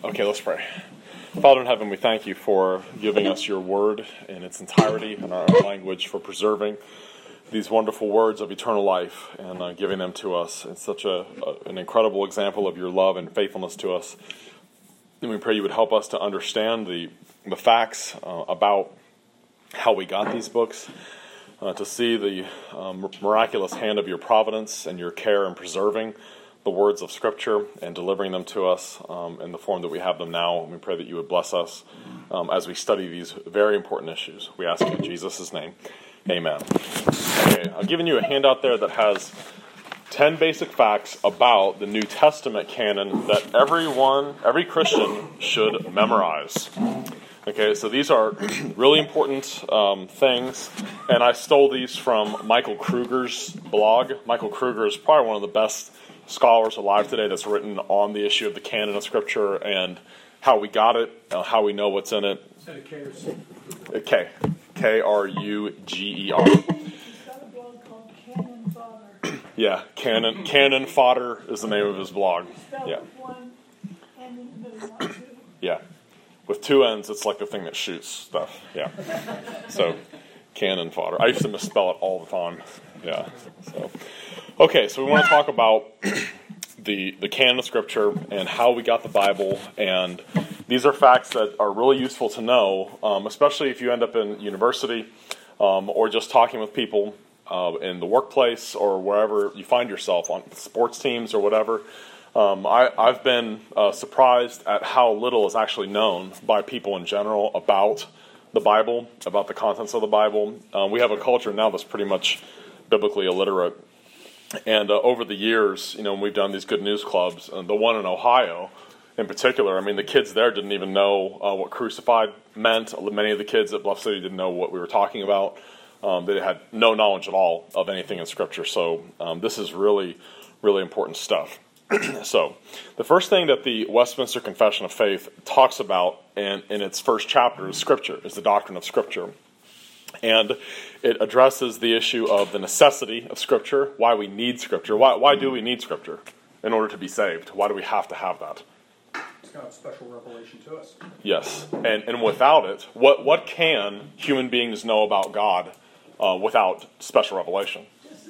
Okay, let's pray. Father in heaven, we thank you for giving us your word in its entirety in our own language, for preserving these wonderful words of eternal life and giving them to us. It's such an incredible example of your love and faithfulness to us. And we pray you would help us to understand the facts about how we got these books, to see the miraculous hand of your providence and your care in preserving the words of Scripture and delivering them to us in the form that we have them now. And we pray that you would bless us as we study these very important issues. We ask you in Jesus' name. Amen. Okay, I've given you a handout there that has 10 basic facts about the New Testament canon that every Christian should memorize. Okay, so these are really important things, and I stole these from Michael Kruger's blog. Michael Kruger is probably one of the best scholars alive today that's written on the issue of the canon of Scripture and how we got it, how we know what's in it. Is that a K or C? K. K-R-U-G-E-R. He's got a blog called Cannon Fodder. Yeah, Cannon Fodder is the name of his blog. Spelled Yeah. with one N in the middle, not two. Yeah. With two N's, it's like the thing that shoots stuff. Yeah. So, cannon fodder. I used to misspell it all the time. Yeah. So, okay, so we want to talk about the canon of Scripture and how we got the Bible. And these are facts that are really useful to know, especially if you end up in university or just talking with people in the workplace or wherever you find yourself, on sports teams or whatever. I've been surprised at how little is actually known by people in general about the Bible, about the contents of the Bible. We have a culture now that's pretty much biblically illiterate. And over the years, when we've done these good news clubs, the one in Ohio in particular, the kids there didn't even know what crucified meant. Many of the kids at Bluff City didn't know what we were talking about. They had no knowledge at all of anything in Scripture. So this is really, really important stuff. So, the first thing that the Westminster Confession of Faith talks about in its first chapter is Scripture, is the doctrine of Scripture. And it addresses the issue of the necessity of Scripture, why we need Scripture. Why do we need Scripture in order to be saved? Why do we have to have that? It's got a special revelation to us. Yes, and without it, what can human beings know about God without special revelation?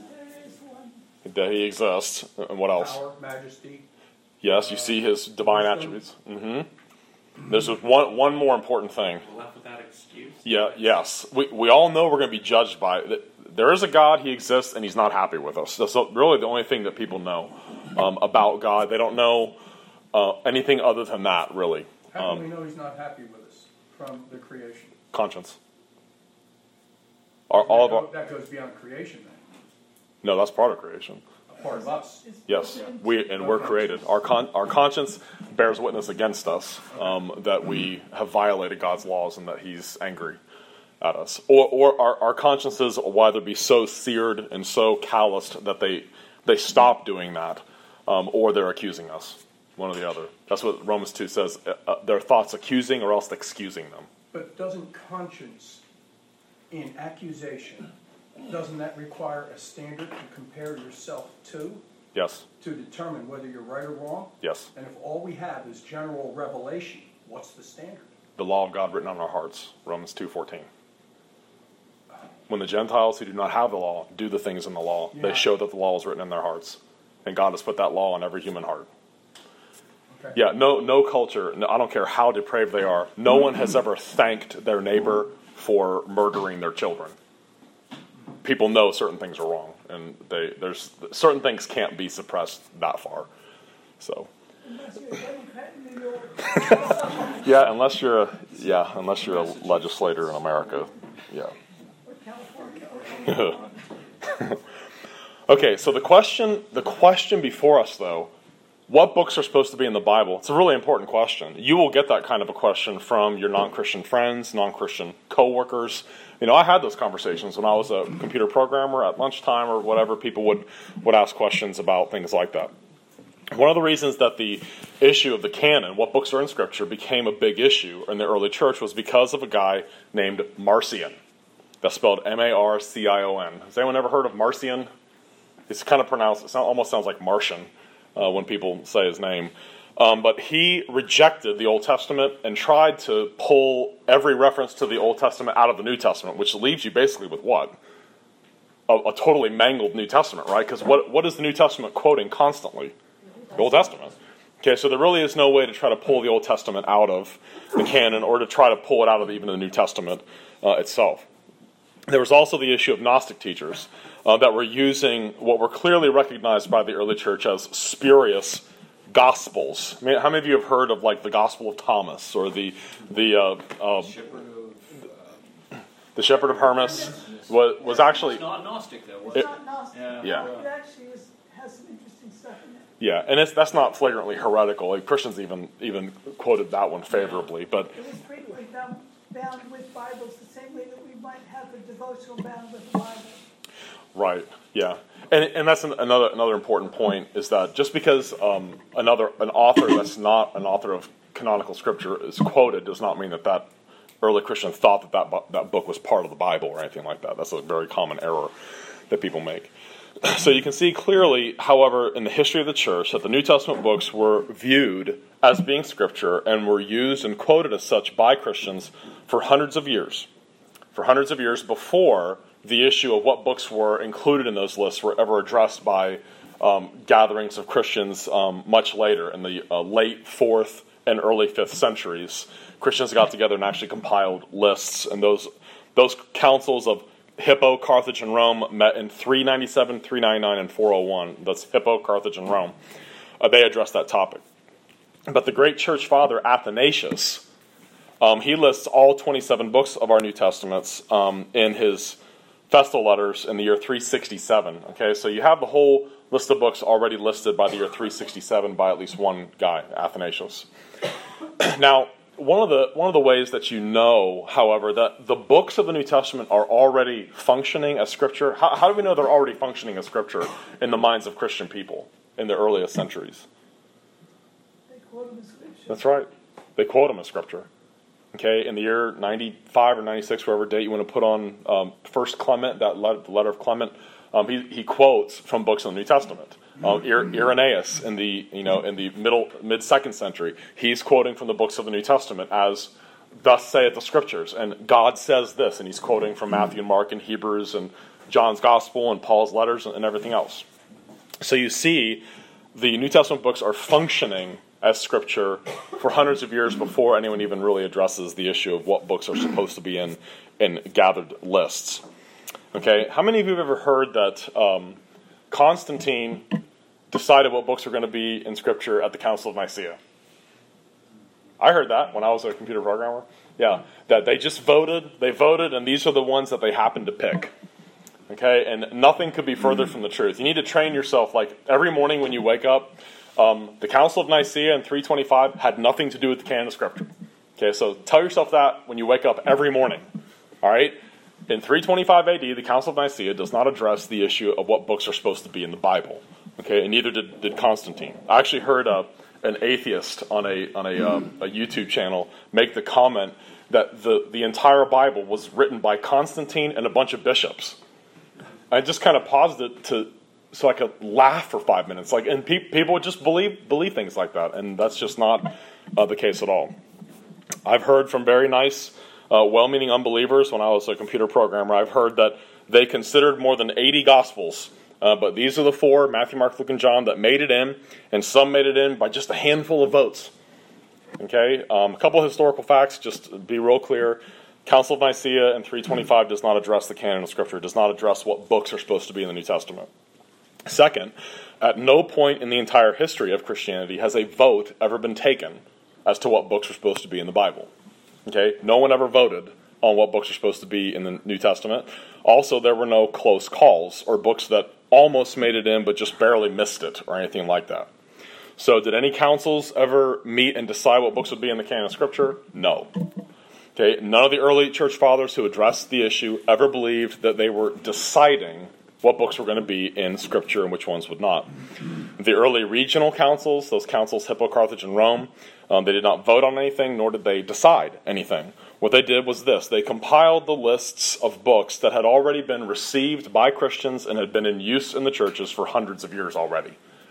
That he exists, and what else? Power, majesty. Yes, you see his divine attributes. Mm-hmm. There's one more important thing. Left without excuse. Yeah, yes. We all know we're going to be judged by it. There is a God, he exists, and he's not happy with us. That's really the only thing that people know about God. They don't know anything other than that, really. How can we know he's not happy with us from the creation? Conscience. That goes beyond creation, then. No, that's part of creation. A part of us. Yes, we're created. Our conscience bears witness against us that we have violated God's laws and that he's angry at us. Or our consciences will either be so seared and so calloused that they stop doing that, or they're accusing us, one or the other. That's what Romans 2 says. Their thoughts accusing or else excusing them. But doesn't conscience in accusation, doesn't that require a standard to compare yourself to? Yes. To determine whether you're right or wrong? Yes. And if all we have is general revelation, what's the standard? The law of God written on our hearts, Romans 2:14. When the Gentiles who do not have the law do the things in the law, they show that the law is written in their hearts. And God has put that law on every human heart. Okay. Yeah, no culture, I don't care how depraved they are, no one has ever thanked their neighbor for murdering their children. People know certain things are wrong, and there's certain things can't be suppressed that far. So, Unless you're a Democrat in New York. yeah, unless you're a legislator in America, yeah. Or California. Okay, so the question before us, though, what books are supposed to be in the Bible? It's a really important question. You will get that kind of a question from your non-Christian friends, non-Christian coworkers. I had those conversations when I was a computer programmer at lunchtime or whatever. People would ask questions about things like that. One of the reasons that the issue of the canon, what books are in Scripture, became a big issue in the early church was because of a guy named Marcion. That's spelled M-A-R-C-I-O-N. Has anyone ever heard of Marcion? It's kind of pronounced, almost sounds like Martian when people say his name. But he rejected the Old Testament and tried to pull every reference to the Old Testament out of the New Testament, which leaves you basically with what? A totally mangled New Testament, right? Because what is the New Testament quoting constantly? The Old Testament. Okay, so there really is no way to try to pull the Old Testament out of the canon or to try to pull it out of even the New Testament itself. There was also the issue of Gnostic teachers that were using what were clearly recognized by the early church as spurious Gospels. I mean, how many of you have heard of like the Gospel of Thomas or the Shepherd of Hermas? Was actually It's not Gnostic though. It's not Gnostic. Yeah. It actually has some interesting stuff in it. Yeah, and that's not flagrantly heretical. Like, Christians even quoted that one favorably, but It was frequently bound with Bibles the same way that we might have a devotional bound with the Bible. right, yeah, and that's another important point is that just because an author that's not an author of canonical scripture is quoted does not mean that early Christians thought that book was part of the Bible or anything like that. That's a very common error that people make. So you can see clearly, however, in the history of the church, that the New Testament books were viewed as being scripture and were used and quoted as such by Christians for hundreds of years. For hundreds of years before the issue of what books were included in those lists were ever addressed by gatherings of Christians much later, in the late 4th and early 5th centuries. Christians got together and actually compiled lists, and those councils of Hippo, Carthage, and Rome met in 397, 399, and 401. That's Hippo, Carthage, and Rome. They addressed that topic. But the great church father, Athanasius, he lists all 27 books of our New Testaments in his Festal Letters in the year 367. Okay, so you have the whole list of books already listed by the year 367 by at least one guy, Athanasius. Now, one of the ways that you know, however, that the books of the New Testament are already functioning as Scripture, how do we know they're already functioning as Scripture in the minds of Christian people in the earliest centuries? They quote them as scripture. That's right. They quote them as Scripture. Okay, in the year 95 or 96, whatever date you want to put on First Clement, the letter of Clement, he quotes from books in the New Testament. Irenaeus in the mid 2nd century, he's quoting from the books of the New Testament as "Thus saith the Scriptures," and God says this, and he's quoting from Matthew and Mark and Hebrews and John's Gospel and Paul's letters and everything else. So you see, the New Testament books are functioning as Scripture for hundreds of years before anyone even really addresses the issue of what books are supposed to be in gathered lists. Okay, how many of you have ever heard that Constantine decided what books were going to be in Scripture at the Council of Nicaea? I heard that when I was a computer programmer. Yeah, that they voted, and these are the ones that they happened to pick. Okay, and nothing could be further from the truth. You need to train yourself, like every morning when you wake up. The Council of Nicaea in 325 had nothing to do with the canon of Scripture. Okay, so tell yourself that when you wake up every morning. All right? In 325 AD, the Council of Nicaea does not address the issue of what books are supposed to be in the Bible. Okay, and neither did Constantine. I actually heard an atheist on a YouTube channel make the comment that the entire Bible was written by Constantine and a bunch of bishops. I just kind of paused it so I could laugh for 5 minutes. And people would just believe things like that, and that's just not the case at all. I've heard from very nice, well-meaning unbelievers when I was a computer programmer. I've heard that they considered more than 80 Gospels, but these are the 4, Matthew, Mark, Luke, and John, that made it in, and some made it in by just a handful of votes. Okay, a couple of historical facts, just to be real clear. Council of Nicaea in 325 does not address the canon of Scripture, does not address what books are supposed to be in the New Testament. Second, at no point in the entire history of Christianity has a vote ever been taken as to what books are supposed to be in the Bible. Okay, no one ever voted on what books are supposed to be in the New Testament. Also, there were no close calls or books that almost made it in but just barely missed it or anything like that. So did any councils ever meet and decide what books would be in the canon of Scripture? No. Okay, none of the early church fathers who addressed the issue ever believed that they were deciding what books were going to be in Scripture and which ones would not. The early regional councils, those councils, Hippo, Carthage, and Rome, they did not vote on anything, nor did they decide anything. What they did was this. They compiled the lists of books that had already been received by Christians and had been in use in the churches for hundreds of years already.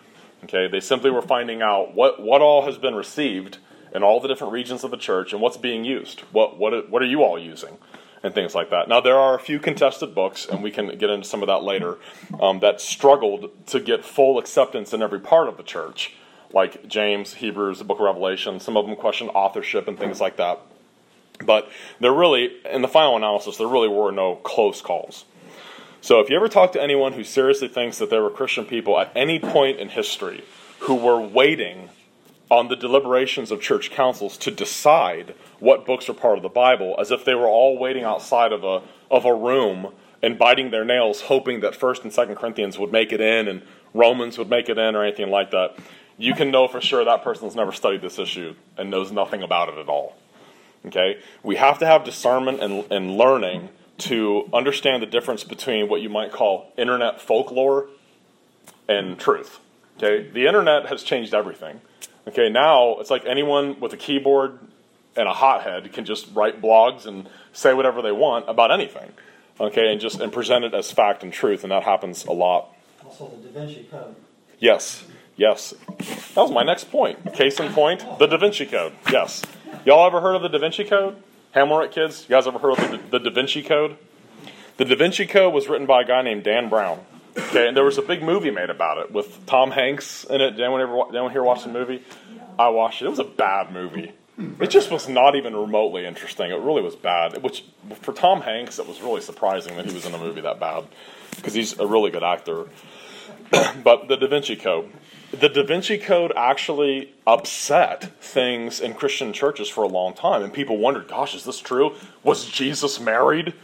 Okay, they simply were finding out what all has been received in all the different regions of the church and what's being used. What are you all using? And things like that. Now, there are a few contested books, and we can get into some of that later, that struggled to get full acceptance in every part of the church, like James, Hebrews, the book of Revelation. Some of them question authorship and things like that. But there really, in the final analysis, there really were no close calls. So if you ever talk to anyone who seriously thinks that there were Christian people at any point in history who were waiting on the deliberations of church councils to decide what books are part of the Bible, as if they were all waiting outside of a room and biting their nails, hoping that 1st and 2nd Corinthians would make it in and Romans would make it in or anything like that, you can know for sure that person's never studied this issue and knows nothing about it at all. Okay? We have to have discernment and learning to understand the difference between what you might call internet folklore and truth. Okay? The internet has changed everything. Okay, now it's like anyone with a keyboard and a hothead can just write blogs and say whatever they want about anything. Okay, and present it as fact and truth, and that happens a lot. Also the Da Vinci Code. Yes. That was my next point. Case in point, the Da Vinci Code. Yes. Y'all ever heard of the Da Vinci Code? Hamlet kids, you guys ever heard of the Da Vinci Code? The Da Vinci Code was written by a guy named Dan Brown. Okay, and there was a big movie made about it with Tom Hanks in it. Did anyone here watch the movie? I watched it. It was a bad movie. It just was not even remotely interesting. It really was bad. Which, for Tom Hanks, it was really surprising that he was in a movie that bad, because he's a really good actor. But the Da Vinci Code. The Da Vinci Code actually upset things in Christian churches for a long time, and people wondered, gosh, is this true? Was Jesus married?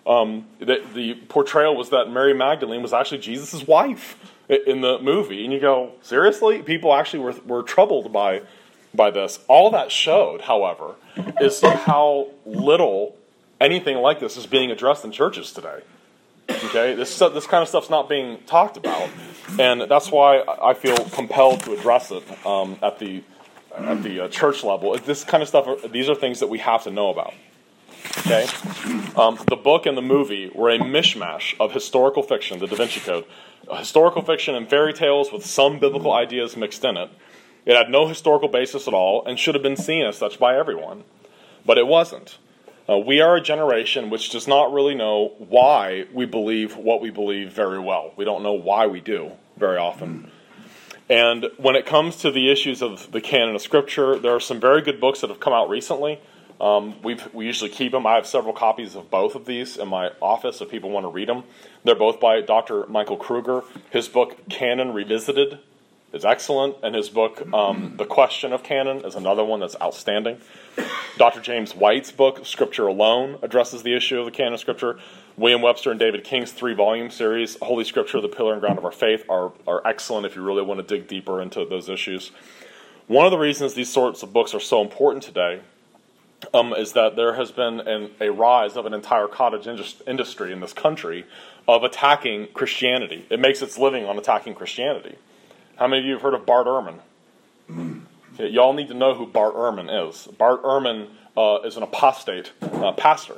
The portrayal was that Mary Magdalene was actually Jesus' wife in the movie. And you go, seriously? People actually were troubled by this. All that showed, however, is how little anything like this is being addressed in churches today. Okay? This kind of stuff's not being talked about. And that's why I feel compelled to address it at the church level. This kind of stuff, these are things that we have to know about. Okay, the book and the movie were a mishmash of historical fiction, the Da Vinci Code. Historical fiction and fairy tales with some biblical ideas mixed in it. It had no historical basis at all and should have been seen as such by everyone. But it wasn't. We are a generation which does not really know why we believe what we believe very well. We don't know why we do very often. And when it comes to the issues of the canon of Scripture, there are some very good books that have come out recently. We usually keep them. I have several copies of both of these in my office if people want to read them. They're both by Dr. Michael Kruger. His book, Canon Revisited, is excellent, and his book, The Question of Canon, is another one that's outstanding. Dr. James White's book, Scripture Alone, addresses the issue of the canon of Scripture. William Webster and David King's 3-volume series, Holy Scripture, the Pillar and Ground of Our Faith, are excellent if you really want to dig deeper into those issues. One of the reasons these sorts of books are so important today is that there has been a rise of an entire cottage industry in this country of attacking Christianity. It makes its living on attacking Christianity. How many of you have heard of Bart Ehrman? Okay, y'all need to know who Bart Ehrman is. Bart Ehrman is an apostate pastor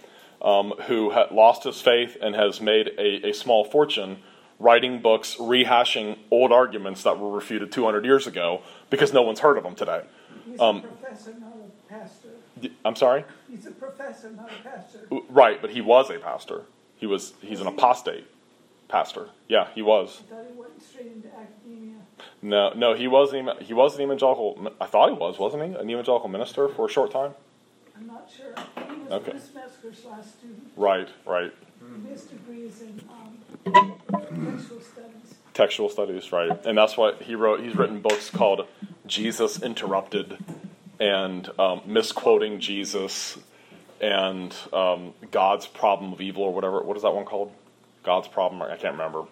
who had lost his faith and has made a small fortune writing books rehashing old arguments that were refuted 200 years ago because no one's heard of them today. He's a professor, not a pastor. I'm sorry? He's a professor, not a pastor. Right, but he was a pastor. He's an apostate pastor. Yeah, he was. I thought he went straight into academia. No, he was an evangelical. I thought he was, wasn't he? An evangelical minister for a short time. I'm not sure. He was Bruce Metzger's last student. Right. His degree is in textual studies. Textual studies, right. And that's what he wrote. He's written books called Jesus Interrupted and Misquoting Jesus and God's Problem of Evil or whatever. What is that one called? God's Problem? I can't remember.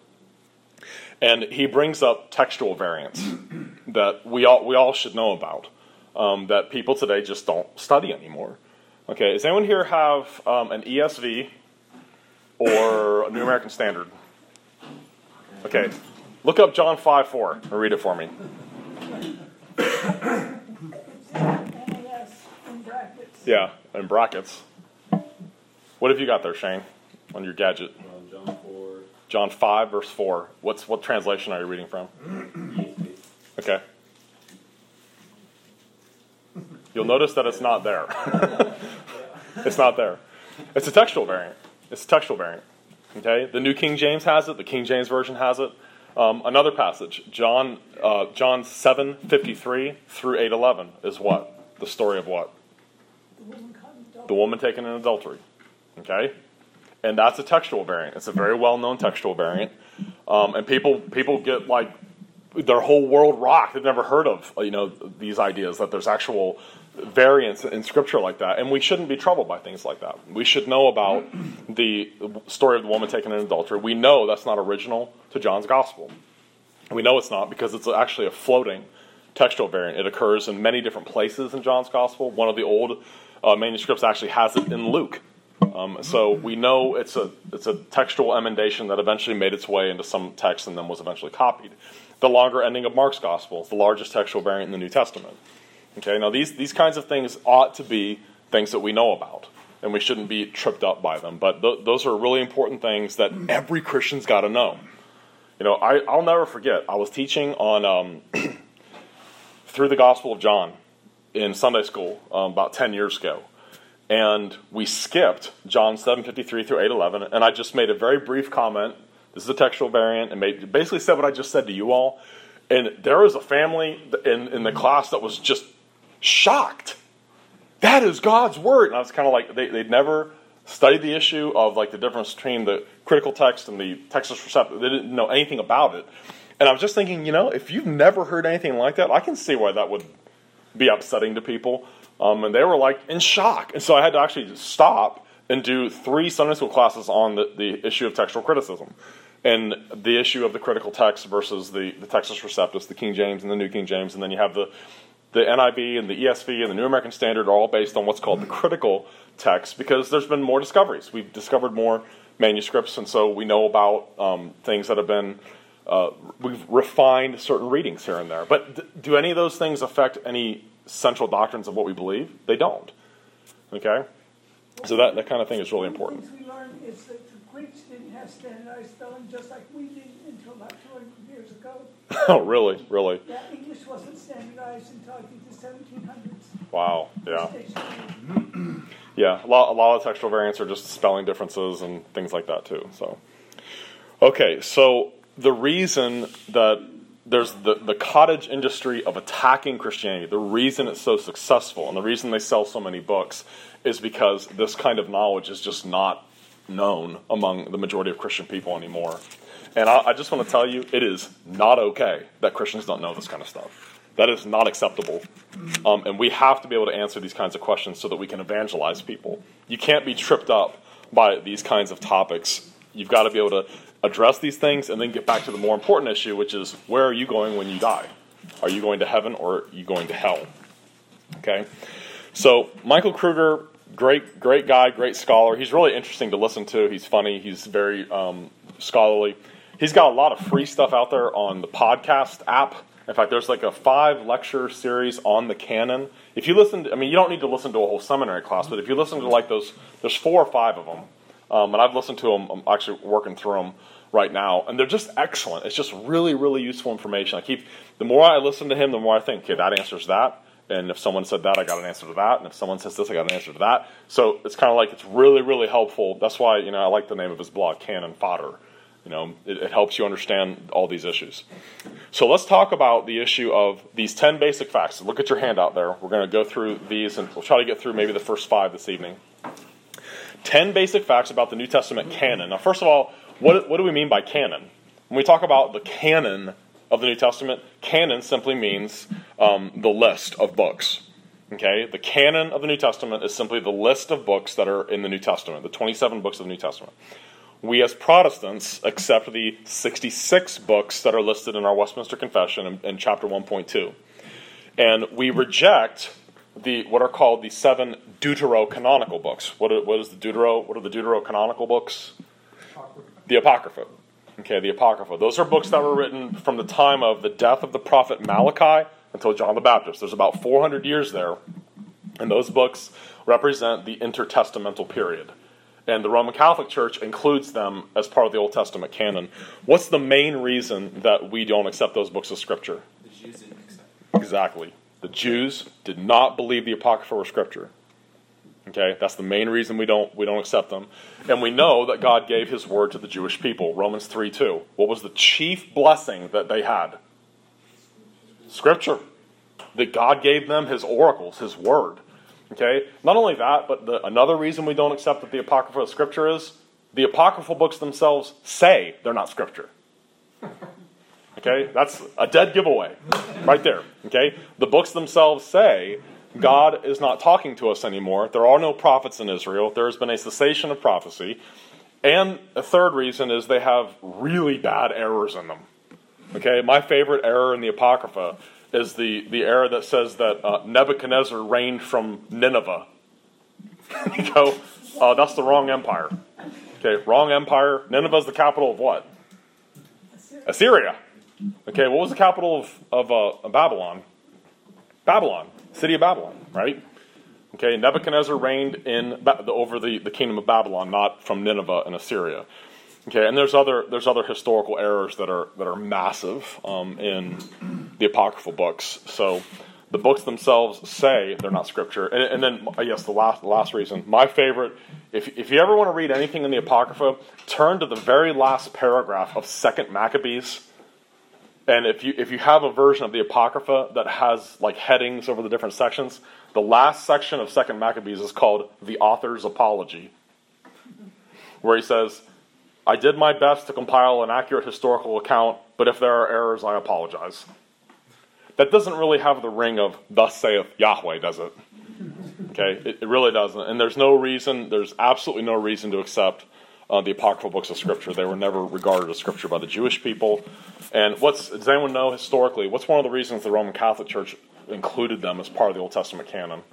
And he brings up textual variants that we all should know about that people today just don't study anymore. Okay, does anyone here have an ESV or a New American Standard? Okay, look up John 5:4 and read it for me. NAS in brackets. Yeah, in brackets. What have you got there, Shane, on your gadget? John 4. John 5, verse 4. What translation are you reading from? Okay? You'll notice that it's not there. It's not there. It's a textual variant. It's a textual variant. Okay? The New King James has it. The King James Version has it. Another passage, John 7:53 through 8:11 is what? The story of what? The woman taken in adultery. Okay? And that's a textual variant. It's a very well-known textual variant. And people get like their whole world rocked. They've never heard of these ideas that there's actual variants in Scripture like that. And we shouldn't be troubled by things like that. We should know about the story of the woman taken in adultery. We know that's not original to John's Gospel. We know it's not because it's actually a floating textual variant. It occurs in many different places in John's Gospel. One of the old manuscripts actually has it in Luke. So we know it's a textual emendation that eventually made its way into some text and then was eventually copied. The longer ending of Mark's Gospel is the largest textual variant in the New Testament. Okay, now these kinds of things ought to be things that we know about, and we shouldn't be tripped up by them. But those are really important things that every Christian's got to know. I'll never forget, I was teaching on through the Gospel of John in Sunday school about 10 years ago. And we skipped John 7:53 through 8:11, and I just made a very brief comment. This is a textual variant, and basically said what I just said to you all. And there was a family in the class that was just shocked. That is God's word. And I was kind of like, they'd never studied the issue of like the difference between the critical text and the Textus Receptus. They didn't know anything about it. And I was just thinking, if you've never heard anything like that, I can see why that would be upsetting to people. And they were like in shock. And so I had to actually stop and do 3 Sunday school classes on the issue of textual criticism. And the issue of the critical text versus the Textus Receptus, the King James and the New King James. And then you have the NIV and the ESV and the New American Standard are all based on what's called the critical text because there's been more discoveries. We've discovered more manuscripts, and so we know about things that have been, we've refined certain readings here and there. But do any of those things affect any central doctrines of what we believe? They don't. Okay? So that kind of thing is really important. One of the things we learned is that the Greeks didn't have standardized spelling just like we did until about 200 years ago. Oh, really? Really? Yeah, English wasn't standardized until I think the 1700s. Wow, yeah. Yeah, a lot of textual variants are just spelling differences and things like that too. So, okay, so the reason that there's the cottage industry of attacking Christianity, the reason it's so successful and the reason they sell so many books is because this kind of knowledge is just not known among the majority of Christian people anymore. And I just want to tell you, it is not okay that Christians don't know this kind of stuff. That is not acceptable. And we have to be able to answer these kinds of questions so that we can evangelize people. You can't be tripped up by these kinds of topics. You've got to be able to address these things and then get back to the more important issue, which is, where are you going when you die? Are you going to heaven or are you going to hell? Okay? So, Michael Kruger, great guy, great scholar. He's really interesting to listen to. He's funny. He's very scholarly. He's got a lot of free stuff out there on the podcast app. In fact, there's like a 5-lecture series on the canon. If you listen to, you don't need to listen to a whole seminary class, but if you listen to like those, there's 4 or 5 of them. And I've listened to them. I'm actually working through them right now. And they're just excellent. It's just really, really useful information. The more I listen to him, the more I think, okay, that answers that. And if someone said that, I got an answer to that. And if someone says this, I got an answer to that. So it's kind of like, it's really, really helpful. That's why, I like the name of his blog, Canon Fodder. It helps you understand all these issues. So let's talk about the issue of these 10 basic facts. Look at your handout there. We're going to go through these, and we'll try to get through maybe the first 5 this evening. 10 basic facts about the New Testament canon. Now, first of all, what do we mean by canon? When we talk about the canon of the New Testament, canon simply means the list of books. Okay? The canon of the New Testament is simply the list of books that are in the New Testament, the 27 books of the New Testament. We as Protestants accept the 66 books that are listed in our Westminster Confession in chapter 1.2. And we reject what are called the 7 deuterocanonical books. What are the deuterocanonical books? Apocrypha. The Apocrypha. Okay, the Apocrypha. Those are books that were written from the time of the death of the prophet Malachi until John the Baptist. There's about 400 years there. And those books represent the intertestamental period. And the Roman Catholic Church includes them as part of the Old Testament canon. What's the main reason that we don't accept those books of Scripture? The Jews didn't Exactly. The Jews did not believe the Apocrypha were Scripture. Okay, that's the main reason we don't accept them. And we know that God gave His word to the Jewish people. Romans 3:2. What was the chief blessing that they had? Scripture. That God gave them His oracles, His word. Okay, not only that, but another reason we don't accept that the Apocrypha is Scripture is the Apocryphal books themselves say they're not Scripture. Okay, that's a dead giveaway right there. Okay, the books themselves say God is not talking to us anymore. There are no prophets in Israel. There has been a cessation of prophecy. And a third reason is they have really bad errors in them. Okay, my favorite error in the Apocrypha is the error that says that Nebuchadnezzar reigned from Nineveh. You go, that's the wrong empire. Okay, wrong empire. Nineveh is the capital of what? Assyria. Okay, what was the capital of Babylon? Babylon. City of Babylon, right? Okay, Nebuchadnezzar reigned over the kingdom of Babylon, not from Nineveh and Assyria. Okay, and there's other historical errors that are massive in the apocryphal books. So the books themselves say they're not Scripture. And then, yes, the last reason, my favorite. If you ever want to read anything in the Apocrypha, turn to the very last paragraph of 2 Maccabees. And if you have a version of the Apocrypha that has like headings over the different sections, the last section of 2 Maccabees is called the author's apology, where he says, I did my best to compile an accurate historical account, but if there are errors, I apologize. That doesn't really have the ring of thus saith Yahweh, does it? Okay, it really doesn't. And there's absolutely no reason to accept the apocryphal books of Scripture. They were never regarded as Scripture by the Jewish people. And does anyone know historically, what's one of the reasons the Roman Catholic Church included them as part of the Old Testament canon?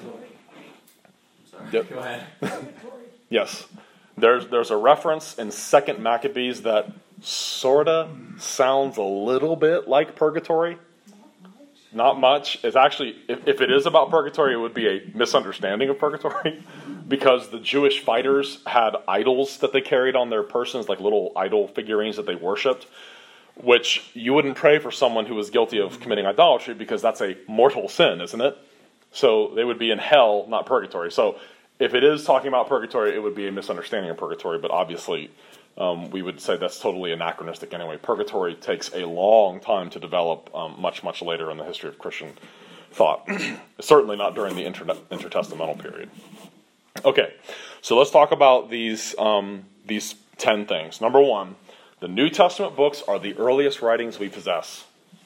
Sorry, go ahead. Yes. There's a reference in 2 Maccabees that sort of sounds a little bit like purgatory. Not much. It's actually, if it is about purgatory, it would be a misunderstanding of purgatory, because the Jewish fighters had idols that they carried on their persons, like little idol figurines that they worshipped, which you wouldn't pray for someone who was guilty of committing idolatry, because that's a mortal sin, isn't it? So they would be in hell, not purgatory. So if it is talking about purgatory, it would be a misunderstanding of purgatory, but obviously we would say that's totally anachronistic anyway. Purgatory takes a long time to develop, much, much later in the history of Christian thought. Certainly not during the intertestamental period. Okay, so let's talk about these 10 things. Number 1, the New Testament books are the earliest writings we possess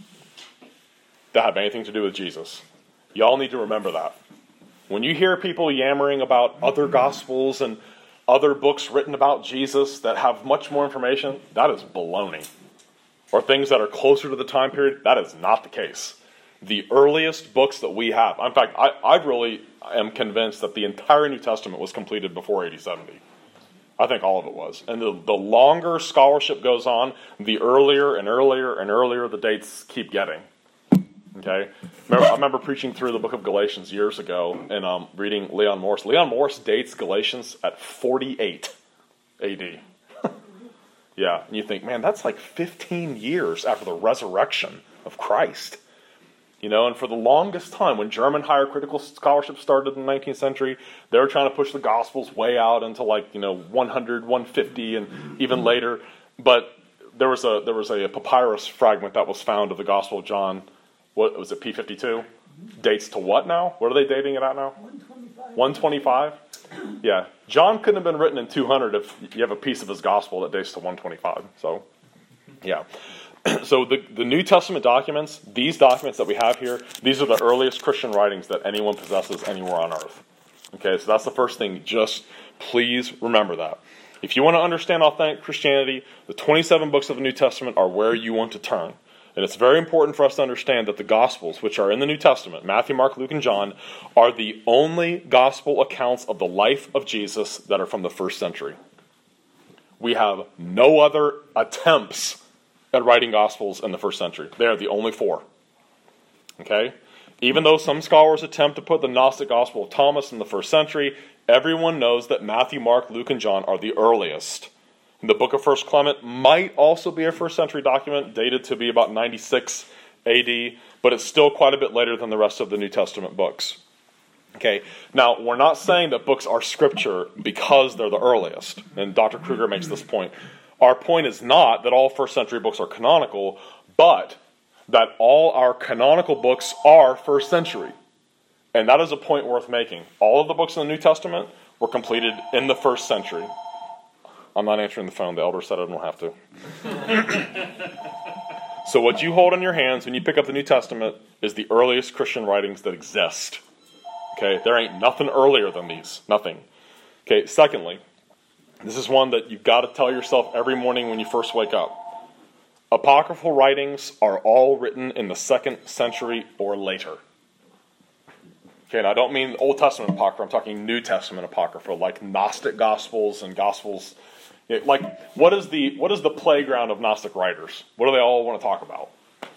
that have anything to do with Jesus. Y'all need to remember that. When you hear people yammering about other gospels and other books written about Jesus that have much more information, that is baloney. Or things that are closer to the time period, that is not the case. The earliest books that we have, in fact, I really am convinced that the entire New Testament was completed before AD 70. I think all of it was. And the longer scholarship goes on, the earlier and earlier and earlier the dates keep getting. Okay, I remember preaching through the book of Galatians years ago and reading Leon Morris. Leon Morris dates Galatians at 48 AD. Yeah, and you think, man, that's like 15 years after the resurrection of Christ. You know, and for the longest time, when German higher critical scholarship started in the 19th century, they were trying to push the Gospels way out into 100, 150, and even later. But there was a papyrus fragment that was found of the Gospel of John. What was it, P52? Dates to what now? What are they dating it at now? 125. Yeah. John couldn't have been written in 200 if you have a piece of his gospel that dates to 125. So, yeah. So the New Testament documents, these documents that we have here, these are the earliest Christian writings that anyone possesses anywhere on earth. Okay, so that's the first thing. Just please remember that. If you want to understand authentic Christianity, the 27 books of the New Testament are where you want to turn. And it's very important for us to understand that the Gospels, which are in the New Testament, Matthew, Mark, Luke, and John, are the only gospel accounts of the life of Jesus that are from the first century. We have no other attempts at writing Gospels in the first century. They are the only 4. Okay? Even though some scholars attempt to put the Gnostic Gospel of Thomas in the first century, everyone knows that Matthew, Mark, Luke, and John are the earliest. The Book of 1 Clement might also be a first century document, dated to be about 96 AD, but it's still quite a bit later than the rest of the New Testament books. Okay, now we're not saying that books are scripture because they're the earliest, and Dr. Kruger makes this point. Our point is not that all first century books are canonical, but that all our canonical books are first century. And that is a point worth making. All of the books in the New Testament were completed in the first century. I'm not answering the phone. The elder said I don't have to. So what you hold in your hands when you pick up the New Testament is the earliest Christian writings that exist. Okay, there ain't nothing earlier than these. Nothing. Okay, secondly, this is one that you've got to tell yourself every morning when you first wake up. Apocryphal writings are all written in the 2nd century or later. Okay, and I don't mean Old Testament Apocrypha, I'm talking New Testament Apocrypha, like Gnostic Gospels and Gospels. Like, what is the playground of Gnostic writers? What do they all want to talk about?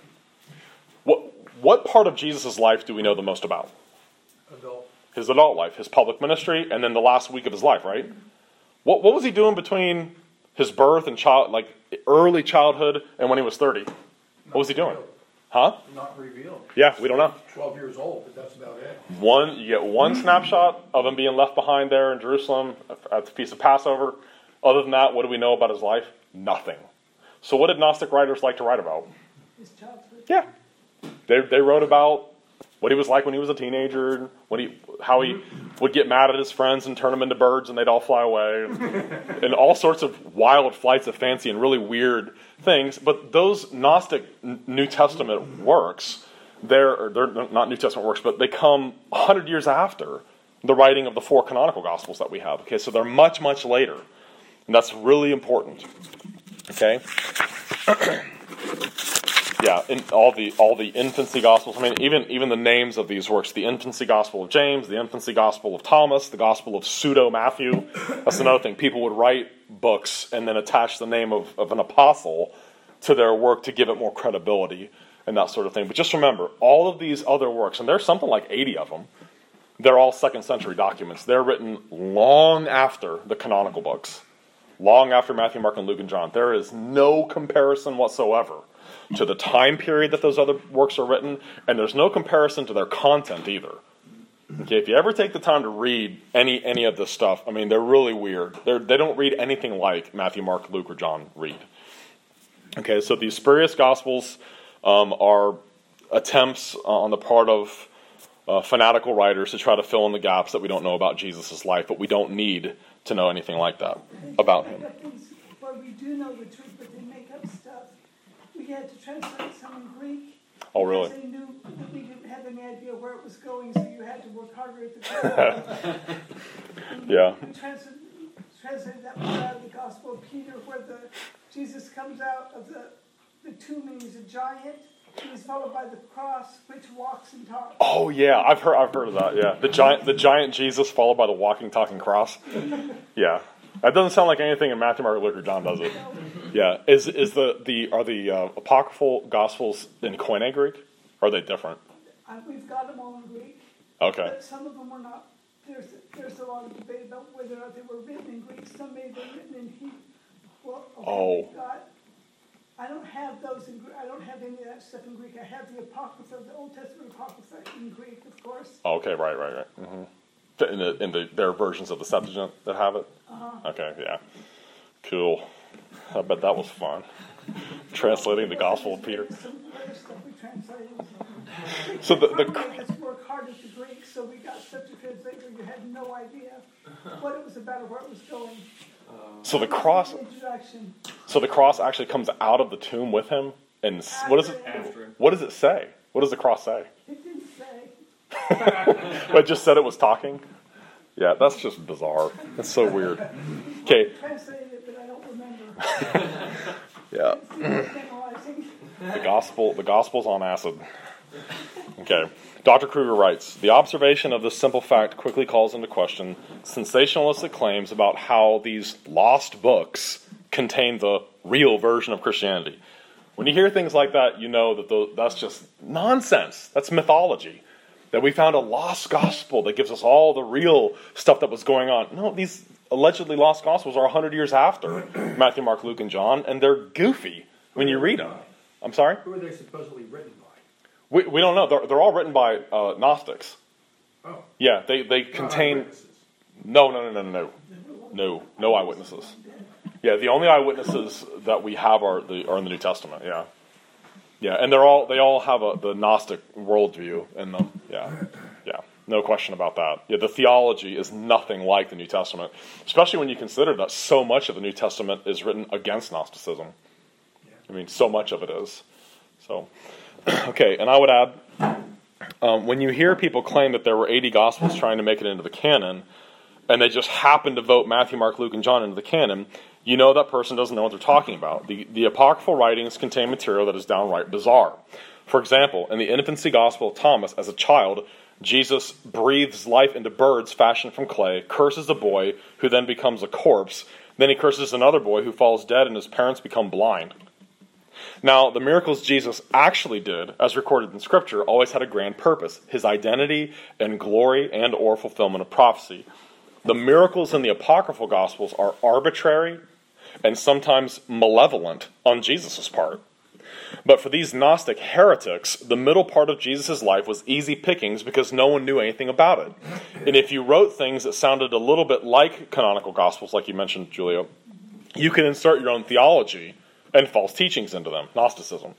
What part of Jesus' life do we know the most about? His adult life, his public ministry, and then the last week of his life, right? What was he doing between his birth and early childhood and when he was 30? What was he doing? Huh? Not revealed. Yeah, we don't know. 12 years old, but that's about it. You get one snapshot of him being left behind there in Jerusalem at the Feast of Passover. Other than that, what do we know about his life? Nothing. So what did Gnostic writers like to write about? His childhood. Yeah. They wrote about what he was like when he was a teenager, how he would get mad at his friends and turn them into birds and they'd all fly away, and all sorts of wild flights of fancy and really weird things. But those Gnostic New Testament works, they're not New Testament works, but they come 100 years after the writing of the 4 canonical Gospels that we have. Okay, so they're much, much later. And that's really important. Okay? Yeah, in all the infancy Gospels. I mean, even the names of these works: the infancy Gospel of James, the infancy Gospel of Thomas, the Gospel of pseudo Matthew. That's another thing. People would write books and then attach the name of an apostle to their work to give it more credibility and that sort of thing. But just remember, all of these other works, and there's something like 80 of them, they're all 2nd century documents. They're written long after the canonical books, long after Matthew, Mark, and Luke, and John. There is no comparison whatsoever to the time period that those other works are written, and there's no comparison to their content either. Okay, if you ever take the time to read any of this stuff, I mean, they're really weird. They don't read anything like Matthew, Mark, Luke, or John read. Okay, so these spurious Gospels are attempts on the part of fanatical writers to try to fill in the gaps that we don't know about Jesus' life, but we don't need to know anything like that about him. But we do know the truth, but they make up stuff. We had to translate some in Greek. Oh, really? Because they knew that we didn't have any idea where it was going, so you had to work harder at the time. Yeah. We translated that one out of the Gospel of Peter, where Jesus comes out of the tomb and he's a giant. He's followed by the cross, which walks and talks. Oh yeah, I've heard of that. Yeah, the giant Jesus followed by the walking, talking cross. Yeah, that doesn't sound like anything in Matthew, Mark, Luke, or John, does it? Yeah, are the apocryphal Gospels in Koine Greek? Or are they different? We've got them all in Greek. Okay. But some of them were not. There's a lot of debate about whether or not they were written in Greek. Some may have been written in Hebrew. Well, okay, I don't have those in Greek. I don't have any of that stuff in Greek. I have the Apocrypha, the Old Testament Apocrypha in Greek, of course. Okay, right. Mm-hmm. There are versions of the Septuagint that have it? Uh-huh. Okay, yeah. Cool. I bet that was fun. Translating the Gospel of Peter. Some other stuff we translated. So the Let's work hard at the Greek, so we got such a translator you had no idea what it was about or where it was going. So the cross. Introduction. So the cross actually comes out of the tomb with him, and what does it say? What does the cross say? It didn't say. But it just said it was talking. Yeah, that's just bizarre. That's so weird. Okay. I translated it, but I don't remember. Yeah. The gospel's on acid. Okay. Dr. Kruger writes, the observation of this simple fact quickly calls into question sensationalistic claims about how these lost books contain the real version of Christianity. When you hear things like that, you know that that's just nonsense. That's mythology. That we found a lost gospel that gives us all the real stuff that was going on. No, these allegedly lost gospels are 100 years after Matthew, Mark, Luke, and John, and they're goofy when you read them. I'm sorry? Who are they supposedly written by? We don't know. They're all written by Gnostics. Oh, Yeah, they not contain... eyewitnesses. No eyewitnesses. Yeah, the only eyewitnesses that we have are in the New Testament. Yeah, yeah, and they all have the Gnostic worldview in them. Yeah, no question about that. Yeah, the theology is nothing like the New Testament, especially when you consider that so much of the New Testament is written against Gnosticism. I mean, so much of it is. So, okay, and I would add, when you hear people claim that there were 80 Gospels trying to make it into the canon, and they just happen to vote Matthew, Mark, Luke, and John into the canon, you know that person doesn't know what they're talking about. The apocryphal writings contain material that is downright bizarre. For example, in the infancy Gospel of Thomas, as a child, Jesus breathes life into birds fashioned from clay, curses a boy who then becomes a corpse, then he curses another boy who falls dead and his parents become blind. Now, the miracles Jesus actually did, as recorded in Scripture, always had a grand purpose: his identity and glory and or fulfillment of prophecy. The miracles in the apocryphal Gospels are arbitrary and sometimes malevolent on Jesus' part. But for these Gnostic heretics, the middle part of Jesus' life was easy pickings because no one knew anything about it. And if you wrote things that sounded a little bit like canonical Gospels, like you mentioned, Julio, you could insert your own theology and false teachings into them, Gnosticism.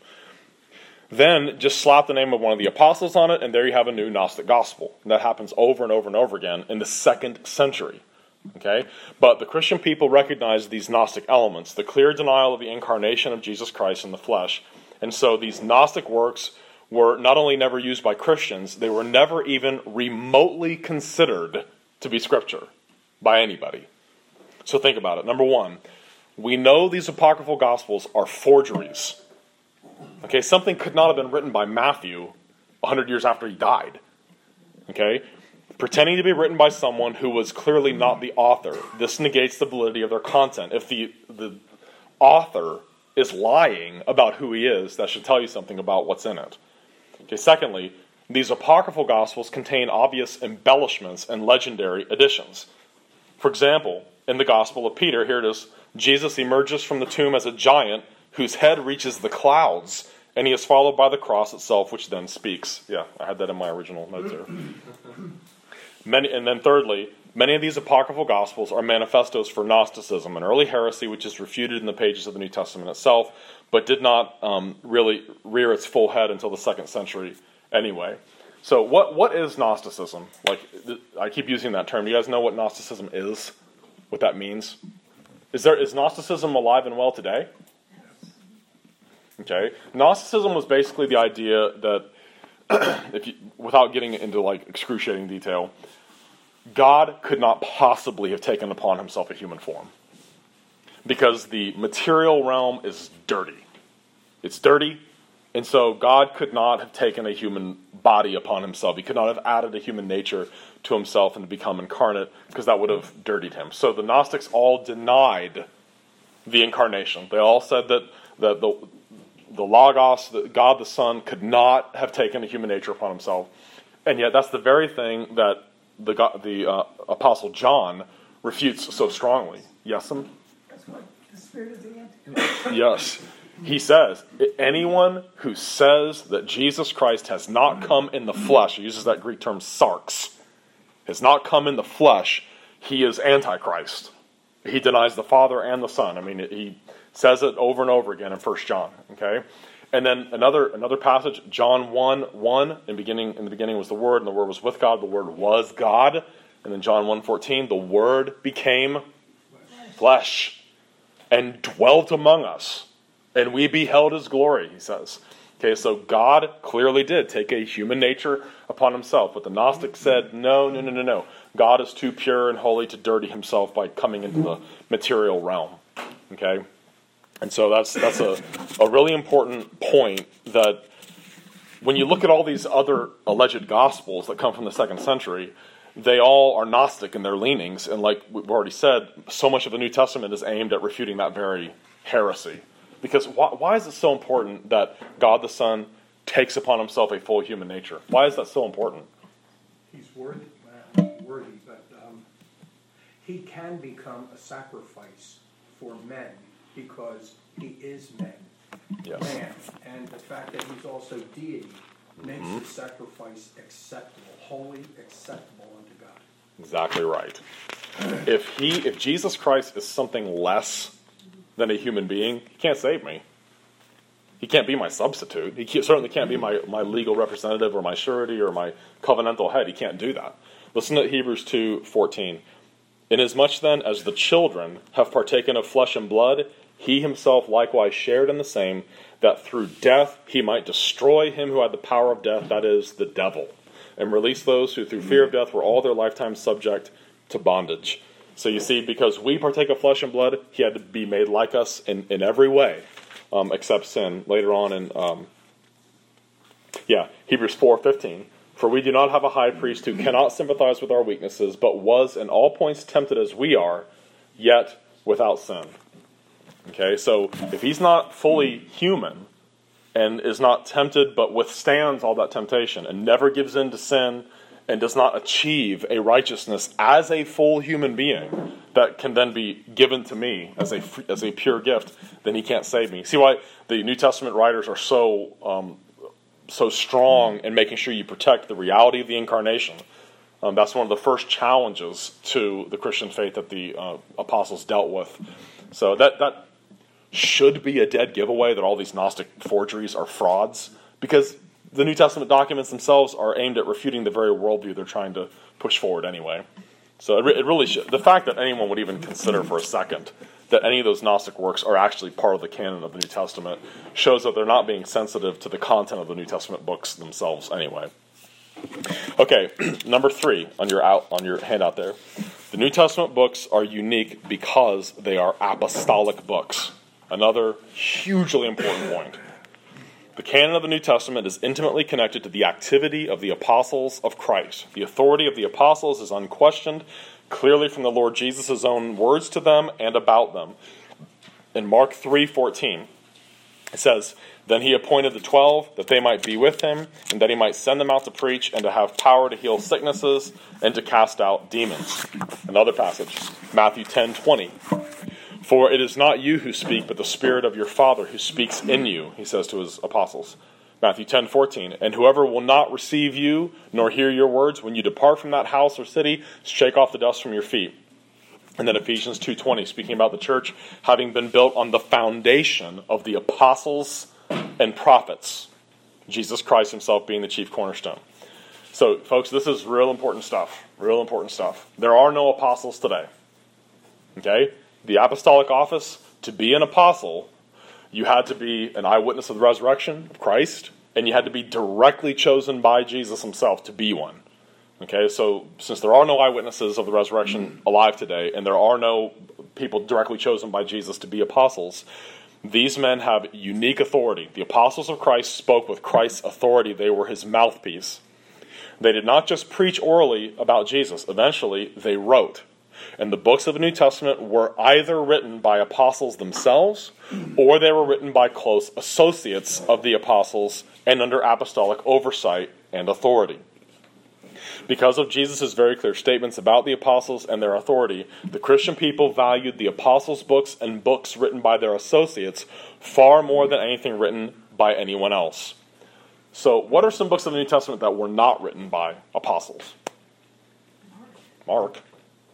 Then just slap the name of one of the apostles on it, and there you have a new Gnostic gospel. And that happens over and over and over again in the 2nd century. Okay? But the Christian people recognized these Gnostic elements, the clear denial of the incarnation of Jesus Christ in the flesh. And so these Gnostic works were not only never used by Christians, they were never even remotely considered to be Scripture by anybody. So think about it. Number one, we know these apocryphal Gospels are forgeries. Okay, something could not have been written by Matthew 100 years after he died. Okay? Pretending to be written by someone who was clearly not the author. This negates the validity of their content. If the author is lying about who he is, that should tell you something about what's in it. Okay, secondly, these apocryphal Gospels contain obvious embellishments and legendary additions. For example, in the Gospel of Peter, here it is, Jesus emerges from the tomb as a giant whose head reaches the clouds, and he is followed by the cross itself, which then speaks. Yeah, I had that in my original notes there. And then thirdly, many of these apocryphal Gospels are manifestos for Gnosticism, an early heresy which is refuted in the pages of the New Testament itself, but did not really rear its full head until the 2nd century anyway. So what is Gnosticism? Like, I keep using that term. Do you guys know what Gnosticism is? What that means? Is Gnosticism alive and well today? Okay. Gnosticism was basically the idea that, without getting into like excruciating detail, God could not possibly have taken upon himself a human form. Because the material realm is dirty. It's dirty, and so God could not have taken a human body upon himself. He could not have added a human nature to himself and become incarnate, because that would have dirtied him. So the Gnostics all denied the incarnation. They all said that the Logos, God the Son, could not have taken a human nature upon himself. And yet that's the very thing that the Apostle John refutes so strongly. Yes, That's what the spirit of the Antichrist. Yes. He says, anyone who says that Jesus Christ has not come in the flesh, he uses that Greek term sarx, has not come in the flesh, he is Antichrist. He denies the Father and the Son. I mean, he says it over and over again in 1 John. Okay? And then another passage, John 1:1, in the beginning was the Word, and the Word was with God, the Word was God. And then John 1:14, the Word became flesh and dwelt among us, and we beheld his glory, he says. Okay, so God clearly did take a human nature upon himself, but the Gnostics said, no. God is too pure and holy to dirty himself by coming into the material realm. Okay? And so that's a really important point, that when you look at all these other alleged Gospels that come from the 2nd century, they all are Gnostic in their leanings, and like we've already said, so much of the New Testament is aimed at refuting that very heresy. Because why is it so important that God the Son takes upon himself a full human nature? Why is that so important? He's worthy, but he can become a sacrifice for men because he is man. Yes. Man. And the fact that he's also deity makes the sacrifice acceptable, wholly acceptable unto God. Exactly right. If Jesus Christ is something less than a human being, he can't save me. He can't be my substitute. He certainly can't be my legal representative or my surety or my covenantal head. He can't do that. Listen to Hebrews 2:14. Inasmuch then as the children have partaken of flesh and blood, he himself likewise shared in the same, that through death he might destroy him who had the power of death, that is, the devil, and release those who through fear of death were all their lifetime subject to bondage. So you see, because we partake of flesh and blood, he had to be made like us in every way, except sin. Later on in Hebrews 4:15. For we do not have a high priest who cannot sympathize with our weaknesses, but was in all points tempted as we are, yet without sin. Okay, so if he's not fully human and is not tempted but withstands all that temptation and never gives in to sin and does not achieve a righteousness as a full human being that can then be given to me as a pure gift, then he can't save me. See why the New Testament writers are so strong in making sure you protect the reality of the incarnation. That's one of the first challenges to the Christian faith that the apostles dealt with. So that should be a dead giveaway that all these Gnostic forgeries are frauds, because the New Testament documents themselves are aimed at refuting the very worldview they're trying to push forward anyway. So it really should. The fact that anyone would even consider for a second that any of those Gnostic works are actually part of the canon of the New Testament shows that they're not being sensitive to the content of the New Testament books themselves anyway. Okay, number 3 on your handout there. The New Testament books are unique because they are apostolic books. Another hugely important point. The canon of the New Testament is intimately connected to the activity of the apostles of Christ. The authority of the apostles is unquestioned, clearly from the Lord Jesus' own words to them and about them. In Mark 3:14, it says, Then he appointed the 12 that they might be with him, and that he might send them out to preach and to have power to heal sicknesses and to cast out demons. Another passage, Matthew 10:20. For it is not you who speak, but the Spirit of your Father who speaks in you, he says to his apostles. Matthew 10:14. And whoever will not receive you, nor hear your words, when you depart from that house or city, shake off the dust from your feet. And then Ephesians 2:20, speaking about the church having been built on the foundation of the apostles and prophets, Jesus Christ himself being the chief cornerstone. So, folks, this is real important stuff. Real important stuff. There are no apostles today. Okay? The apostolic office, to be an apostle, you had to be an eyewitness of the resurrection of Christ, and you had to be directly chosen by Jesus himself to be one. Okay, so since there are no eyewitnesses of the resurrection alive today, and there are no people directly chosen by Jesus to be apostles, these men have unique authority. The apostles of Christ spoke with Christ's authority. They were his mouthpiece. They did not just preach orally about Jesus. Eventually, they wrote. And the books of the New Testament were either written by apostles themselves, or they were written by close associates of the apostles and under apostolic oversight and authority. Because of Jesus' very clear statements about the apostles and their authority, the Christian people valued the apostles' books and books written by their associates far more than anything written by anyone else. So, what are some books of the New Testament that were not written by apostles? Mark.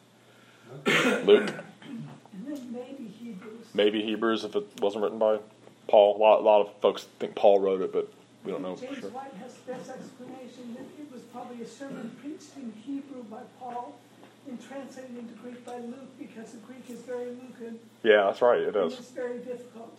Luke. And then maybe Hebrews. Maybe Hebrews if it wasn't written by Paul. A lot of folks think Paul wrote it, but we don't know for James sure. White has the best explanation that it was probably a sermon preached in Hebrew by Paul and translated into Greek by Luke, because the Greek is very Lucan. Yeah, that's right. It And is. it's very difficult.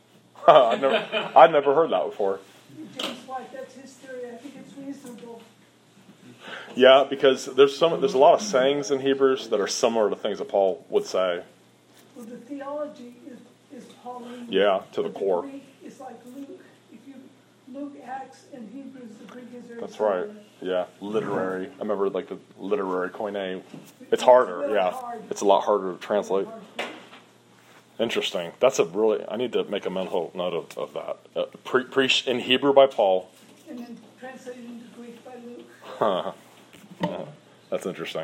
I'd never heard that before. James White, that's his theory. I think it's reasonable. Yeah, because there's a lot of sayings in Hebrews that are similar to things that Paul would say. Well, the theology is Pauline. Yeah, to the But core. The Greek is like Luke. If you Luke, Acts, and Hebrews, the Greek is very That's similar. right. Yeah, literary. I remember like the literary koine. It's harder. really Yeah, hard. it's a lot harder to translate. Hard to read. Interesting. That's I need to make a mental note of that. Preached in Hebrew by Paul. And then translated into Greek by Luke. That's interesting.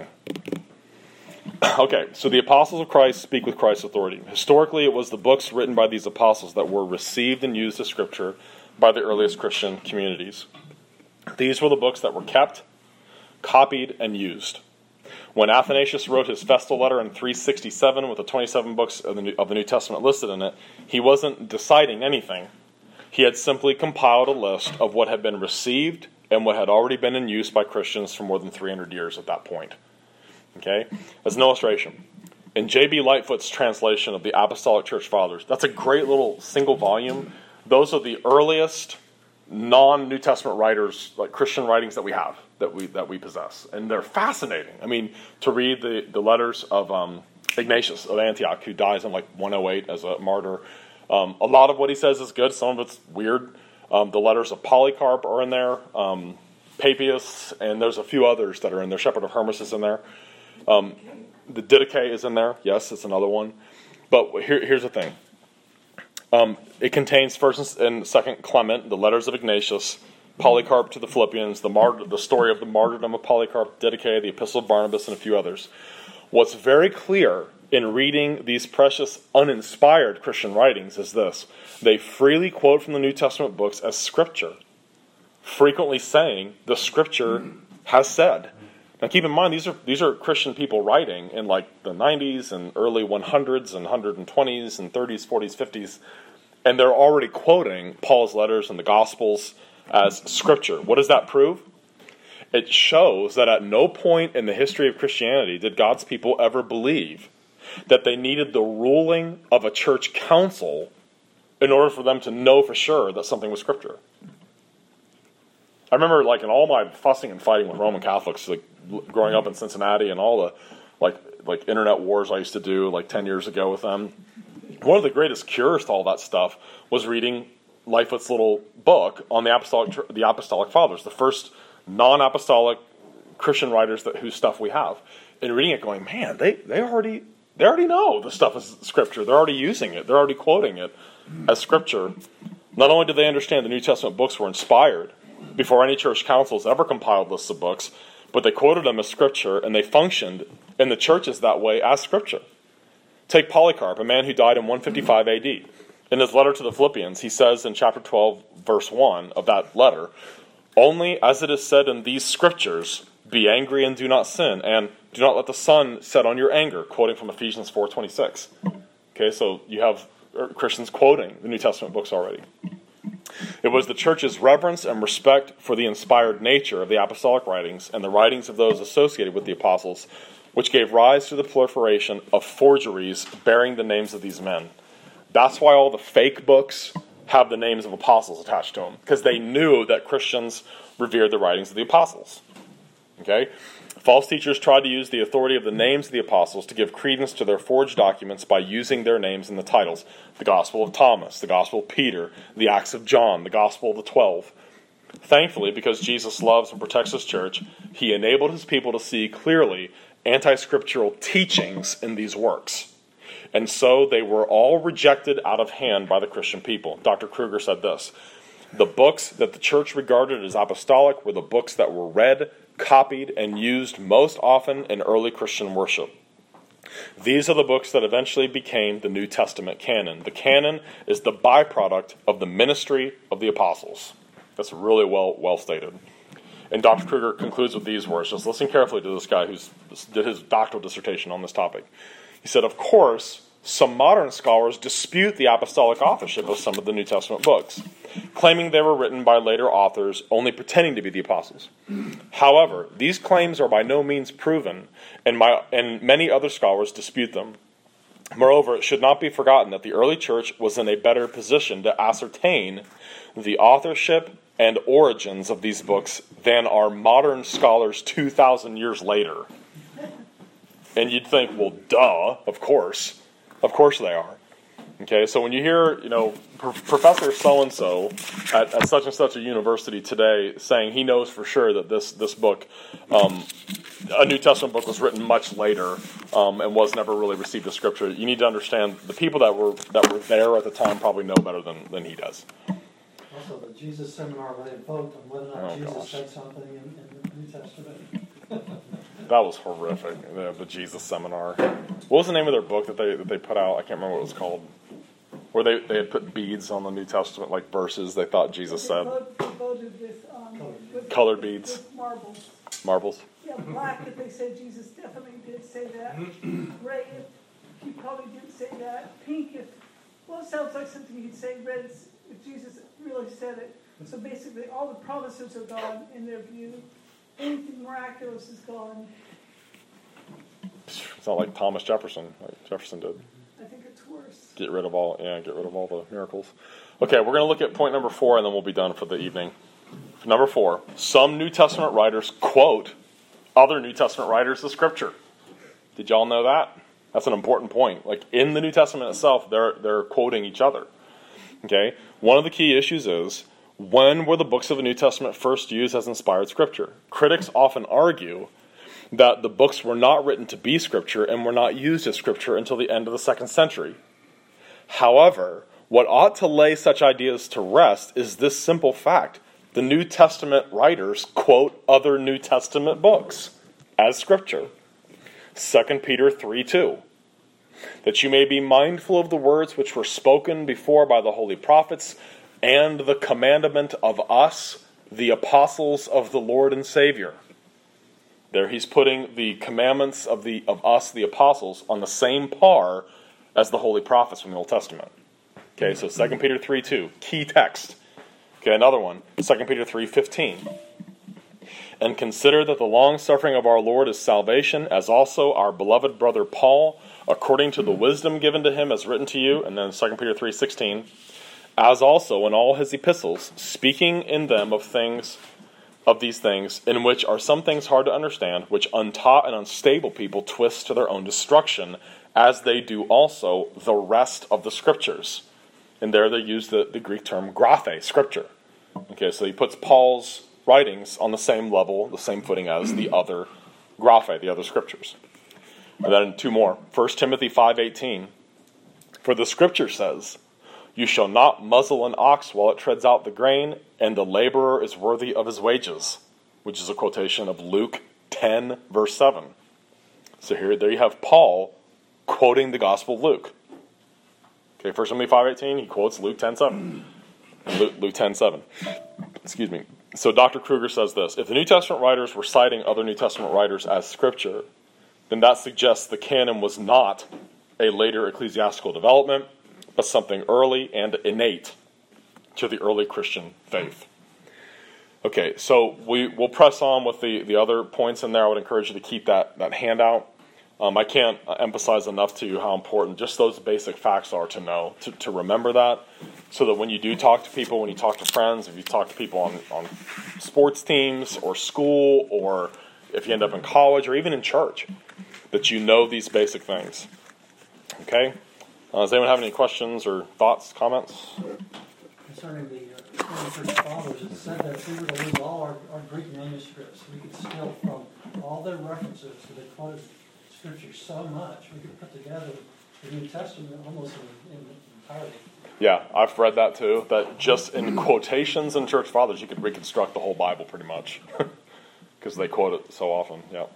Okay, so the apostles of Christ speak with Christ's authority. Historically, it was the books written by these apostles that were received and used as scripture by the earliest Christian communities. These were the books that were kept, copied, and used. When Athanasius wrote his Festal letter in 367 with the 27 books of the New Testament listed in it, he wasn't deciding anything. He had simply compiled a list of what had been received and what had already been in use by Christians for more than 300 years at that point. Okay? As an illustration, in J.B. Lightfoot's translation of the Apostolic Church Fathers, that's a great little single volume. Those are the earliest non-New Testament writers, like Christian writings that we have, that we possess. And they're fascinating. I mean, to read the letters of Ignatius of Antioch, who dies in like 108 as a martyr. A lot of what he says is good. Some of it's weird. The letters of Polycarp are in there. Papias, and there's a few others that are in there. Shepherd of Hermas is in there. The Didache is in there. Yes, it's another one. But here's the thing. It contains 1st and 2nd Clement, the letters of Ignatius, Polycarp to the Philippians, the story of the martyrdom of Polycarp, Didache, the Epistle of Barnabas, and a few others. What's very clear in reading these precious, uninspired Christian writings is this. They freely quote from the New Testament books as Scripture, frequently saying the Scripture has said. Now keep in mind, these are Christian people writing in like the 90s and early 100s and 120s and 30s, 40s, 50s, and they're already quoting Paul's letters and the Gospels as Scripture. What does that prove? It shows that at no point in the history of Christianity did God's people ever believe that they needed the ruling of a church council in order for them to know for sure that something was Scripture. I remember, like, in all my fussing and fighting with Roman Catholics, like growing up in Cincinnati and all the like internet wars I used to do like 10 years ago with them. One of the greatest cures to all that stuff was reading Lightfoot's little book on the Apostolic Fathers, the first non-apostolic Christian writers whose stuff we have. And reading it, going, man, they already know the stuff is Scripture. They're already using it. They're already quoting it as Scripture. Not only did they understand the New Testament books were inspired before any church councils ever compiled lists of books, but they quoted them as Scripture, and they functioned in the churches that way as Scripture. Take Polycarp, a man who died in 155 AD. In his letter to the Philippians, he says in chapter 12, verse 1 of that letter, "Only as it is said in these Scriptures, be angry and do not sin, and do not let the sun set on your anger," quoting from Ephesians 4:26. Okay, so you have Christians quoting the New Testament books already. It was the church's reverence and respect for the inspired nature of the apostolic writings and the writings of those associated with the apostles which gave rise to the proliferation of forgeries bearing the names of these men. That's why all the fake books have the names of apostles attached to them, because they knew that Christians revered the writings of the apostles. Okay? False teachers tried to use the authority of the names of the apostles to give credence to their forged documents by using their names in the titles. The Gospel of Thomas, the Gospel of Peter, the Acts of John, the Gospel of the 12. Thankfully, because Jesus loves and protects his church, he enabled his people to see clearly anti-scriptural teachings in these works. And so they were all rejected out of hand by the Christian people. Dr. Kruger said this: the books that the church regarded as apostolic were the books that were read, copied, and used most often in early Christian worship. These are the books that eventually became the New Testament canon. The canon is the byproduct of the ministry of the apostles. That's really well stated. And Dr. Kruger concludes with these words. Just listen carefully to this guy who did his doctoral dissertation on this topic. He said, of course, some modern scholars dispute the apostolic authorship of some of the New Testament books, claiming they were written by later authors only pretending to be the apostles. However, these claims are by no means proven, and many other scholars dispute them. Moreover, it should not be forgotten that the early church was in a better position to ascertain the authorship and origins of these books than are modern scholars 2,000 years later. And you'd think, well, duh, of course. Of course they are. Okay, so when you hear, Professor so-and-so at such and such a university today saying he knows for sure that this book, a New Testament book, was written much later and was never really received as Scripture, you need to understand the people that were there at the time probably know better than he does. Also, the Jesus seminar where they vote on whether or not Jesus said something in the New Testament. That was horrific. The Jesus seminar. What was the name of their book that they put out? I can't remember what it was called. Where they had put beads on the New Testament, like verses they thought Jesus said. They voted with Colored beads. Marbles. Marbles. Yeah, black, if they say Jesus definitely did say that. Gray, if he probably didn't say that. Pink, if, well, it sounds like something he'd say. Red, if Jesus really said it. So basically, all the promises are gone in their view. Anything miraculous is gone. It's not like Thomas Jefferson, like Jefferson did. I think it's worse. Get rid of all the miracles. Okay, we're going to look at point number 4, and then we'll be done for the evening. Number 4, some New Testament writers quote other New Testament writers of Scripture. Did y'all know that? That's an important point. Like, in the New Testament itself, they're quoting each other. Okay? One of the key issues is, when were the books of the New Testament first used as inspired Scripture? Critics often argue that the books were not written to be Scripture and were not used as Scripture until the end of the 2nd century. However, what ought to lay such ideas to rest is this simple fact. The New Testament writers quote other New Testament books as Scripture. 2 Peter 3:2. That you may be mindful of the words which were spoken before by the holy prophets and the commandment of us, the apostles of the Lord and Savior. There he's putting the commandments of us, the apostles, on the same par as the holy prophets from the Old Testament. Okay, so 2 Peter 3:2, key text. Okay, another one, 2 Peter 3:15. And consider that the long-suffering of our Lord is salvation, as also our beloved brother Paul, according to the wisdom given to him, has written to you. And then 2 Peter 3:16, as also in all his epistles, speaking in them of these things, in which are some things hard to understand, which untaught and unstable people twist to their own destruction, as they do also the rest of the Scriptures. And there they use the Greek term graphe, Scripture. Okay, so he puts Paul's writings on the same level, the same footing as the other graphe, the other Scriptures. And then 2 more. 1 Timothy 5:18. For the Scripture says, you shall not muzzle an ox while it treads out the grain, and the laborer is worthy of his wages, which is a quotation of Luke 10, verse 7. So there you have Paul quoting the Gospel of Luke. Okay, 1 Timothy 5:18, he quotes Luke 10:7. Luke 10:7. Excuse me. So Dr. Kruger says this, if the New Testament writers were citing other New Testament writers as Scripture, then that suggests the canon was not a later ecclesiastical development, but something early and innate to the early Christian faith. Okay, so we'll press on with the other points in there. I would encourage you to keep that handout. I can't emphasize enough to you how important just those basic facts are to know, to remember that, so that when you do talk to people, when you talk to friends, if you talk to people on sports teams or school, or if you end up in college or even in church, that you know these basic things. Okay? Does anyone have any questions or thoughts, comments? Concerning the church fathers, it said that if we were to lose all our Greek manuscripts, we could still, from all their references, so they quoted Scripture so much, we could put together the New Testament almost in entirety. Yeah, I've read that too, that just in quotations in church fathers, you could reconstruct the whole Bible pretty much, because they quote it so often. Yep.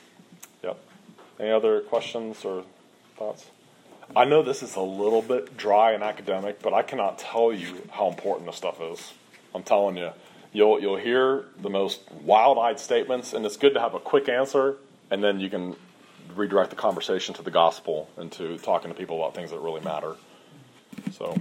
Any other questions or thoughts? I know this is a little bit dry and academic, but I cannot tell you how important this stuff is. I'm telling you. You'll hear the most wild-eyed statements, and it's good to have a quick answer, and then you can redirect the conversation to the gospel and to talking to people about things that really matter. So,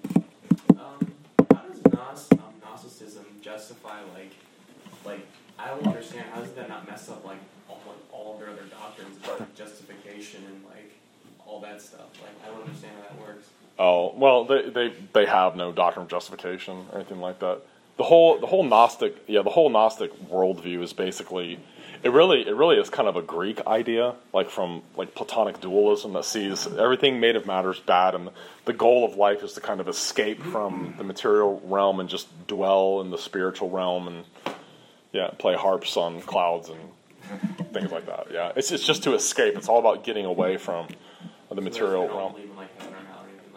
how does Gnosticism justify like I don't understand, how does that not mess up all of their other doctrines about justification and all that stuff? I don't understand how that works. Oh, well, they have no doctrine of justification or anything like that. The whole Gnostic worldview is basically, it really is kind of a Greek idea, from Platonic dualism that sees everything made of matter is bad, and the goal of life is to kind of escape from the material realm and just dwell in the spiritual realm and play harps on clouds and things like that. Yeah, it's just to escape. It's all about getting away from the material realm. Believe in heaven or hell or anything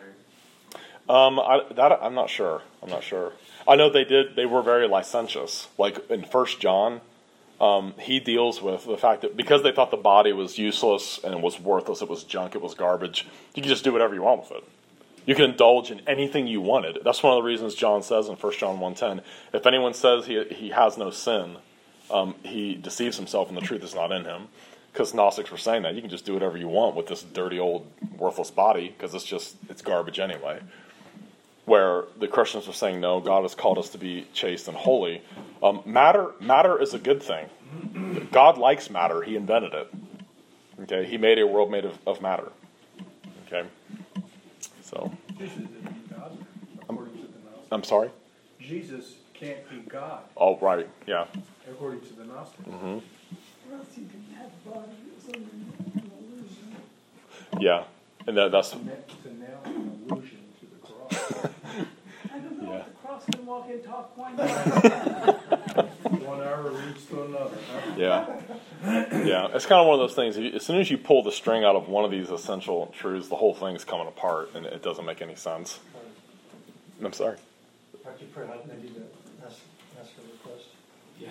like that, or? I'm not sure. I know they were very licentious. In 1 John, he deals with the fact that because they thought the body was useless and it was worthless, it was junk, it was garbage, you could just do whatever you want with it. You can indulge in anything you wanted. That's one of the reasons John says in 1 John 1:10, if anyone says he has no sin, he deceives himself and the truth is not in him. Because Gnostics were saying that. You can just do whatever you want with this dirty old worthless body because it's garbage anyway. Where the Christians were saying, no, God has called us to be chaste and holy. Matter is a good thing. God likes matter. He invented it. Okay, He made a world made of matter. Okay, so. Jesus isn't God, according to the Gnostics. I'm sorry? Jesus can't be God, Oh, right, yeah. according to the Gnostics. Mm-hmm. Or else he didn't have a body, it was only an illusion. Yeah, and that's. To nail an illusion to the cross. I don't know Yeah. if the cross can walk and talk one day. 1 hour leads to another. Huh? Yeah. Yeah, it's kind of one of those things. As soon as you pull the string out of one of these essential truths, the whole thing's coming apart, and it doesn't make any sense. I'm sorry. After you pray, I need to ask for a request. Yeah.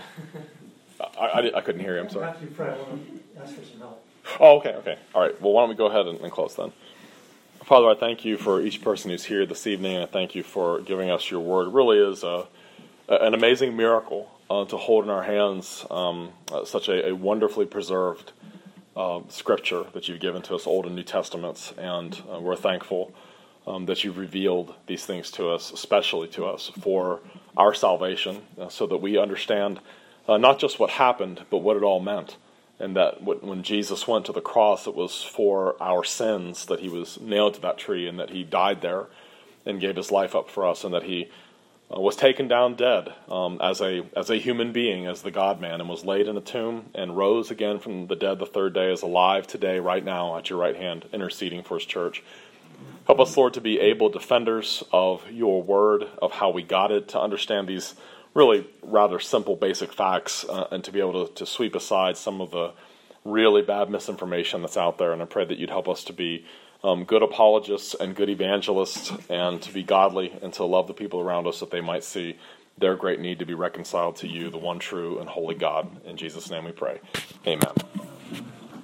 I couldn't hear you. I'm sorry. After you pray, I want to ask for some help. Oh, okay. All right. Well, why don't we go ahead and close then? Father, I thank you for each person who's here this evening, and I thank you for giving us your word. It really is an amazing miracle to hold in our hands such a wonderfully preserved scripture that you've given to us, Old and New Testaments, and we're thankful that you've revealed these things to us, especially to us, for our salvation, so that we understand not just what happened, but what it all meant. And that when Jesus went to the cross, it was for our sins that he was nailed to that tree, and that he died there and gave his life up for us, and that he was taken down dead as a human being, as the God-man, and was laid in a tomb and rose again from the dead the third day, is alive today, right now, at your right hand, interceding for his church. Help us, Lord, to be able defenders of your word, of how we got it, to understand these really rather simple, basic facts, and to be able to sweep aside some of the really bad misinformation that's out there. And I pray that you'd help us to be good apologists and good evangelists, and to be godly and to love the people around us, that they might see their great need to be reconciled to you, the one true and holy God. In Jesus' name we pray. Amen.